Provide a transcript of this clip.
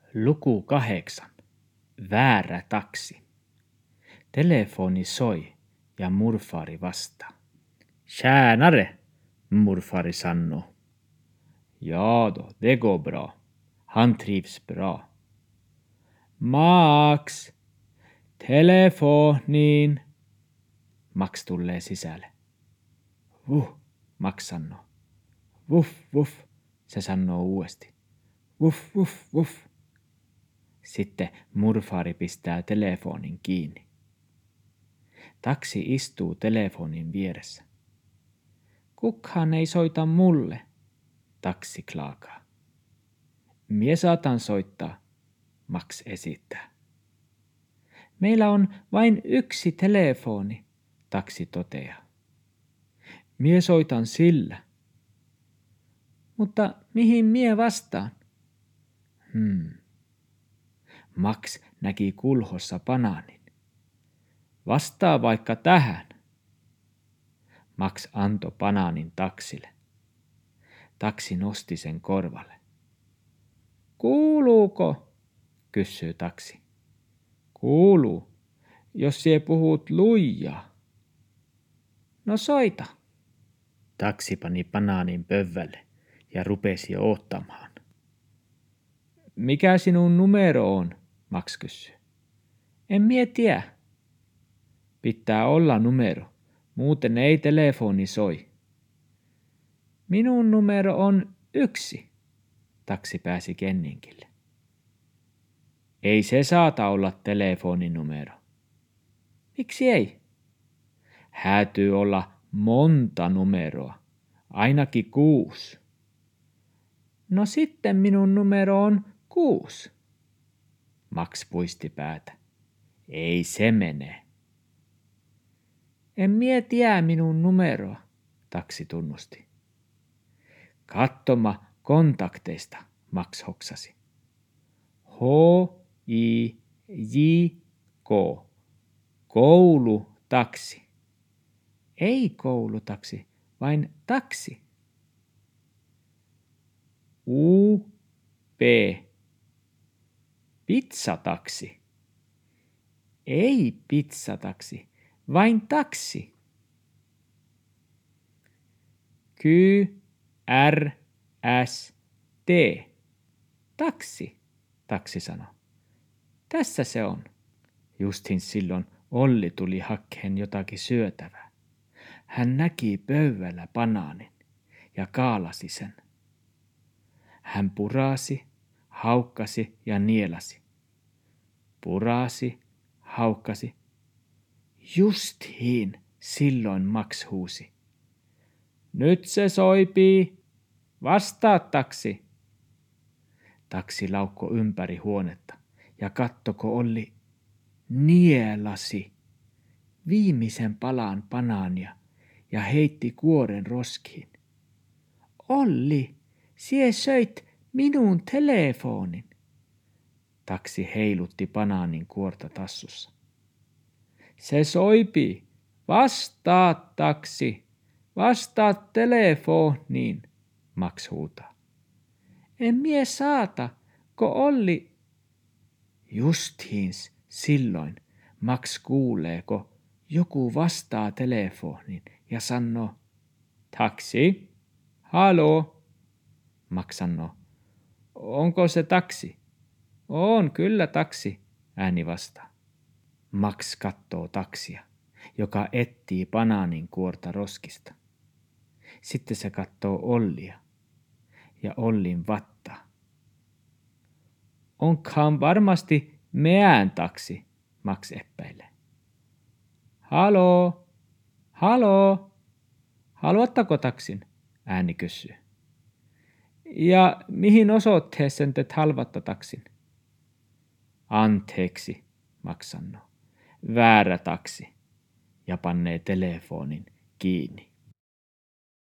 Luku 8. Väärä taksi. Telefoni soi ja murfari vastaa. Tjänare, murfari sanoo. Ja då, det går bra. Han trivs bra. Max, telefoniin. Max tulee sisälle. Max sanoo. Wuff, se sanoo uudesti. Wuff. Sitten murfari pistää telefonin kiinni. Taksi istuu telefonin vieressä. Kukaan ei soita mulle, taksi klaakaa. Mie saatan soittaa, Max esittää. Meillä on vain yksi telefoni, taksi toteaa. Mie soitan sillä. Mutta mihin mie vastaan? Max näki kulhossa banaanin. Vastaa vaikka tähän. Max antoi banaanin taksille. Taksi nosti sen korvalle. Kuuluuko? Kysyy taksi. Kuuluu, jos sie puhut lujaa. No soita. Taksi pani banaanin pöydälle ja rupesi odottamaan. Mikä sinun numero on? Max kysyy. En mie tiedä. Pitää olla numero, muuten ei telefoni soi. Minun numero on 1, taksi pääsi kenninkille. Ei se saata olla telefoninumero. Miksi ei? Häätyy olla monta numeroa, ainakin 6. No sitten minun numero on 6. Max puisti päätä. Ei se mene. En mie tiedä minun numeroa, taksi tunnusti. Kattoma kontakteista, Max hoksasi. H-I-J-K. Koulutaksi. Ei koulutaksi, vain taksi. U-P. Pizzataksi. Ei pizzataksi, vain taksi. Q-R-S-T. Taksi, taksi sanoi. Tässä se on. Justin silloin Olli tuli hakkeen jotakin syötävää. Hän näki pöydällä banaanin ja kaalasi sen. Hän purasi, haukkasi ja nielasi. Purasi, haukkasi. Justiin silloin Max huusi. Nyt se soipii. Vastaa taksi. Taksi laukko ympäri huonetta ja kattoko Olli nielasi viimeisen palan banaania ja heitti kuoren roskiin. Olli, sie söit minun telefonin. Taksi heilutti banaanin kuorta tassussa. Se soipii. Vastaa taksi. Vastaa telefoniin, Max huutaa. En mie saata, ko Olli. Justiins silloin Max kuulee, ko joku vastaa telefoniin ja sanoo, taksi, haloo. Max sanoo, onko se taksi? On kyllä taksi, ääni vastaa. Max kattoo taksia, joka etsii banaanin kuorta roskista. Sitten se kattoo Ollia ja Ollin vattaa. Onkaan varmasti meidän taksi, Max epäilee. Haloo, haluatteko taksin? Ääni kysyy. Ja mihin osoitteeseen te halvatta taksin? Anteeksi, Max sanoo. Väärä taksi ja pannee telefonin kiinni.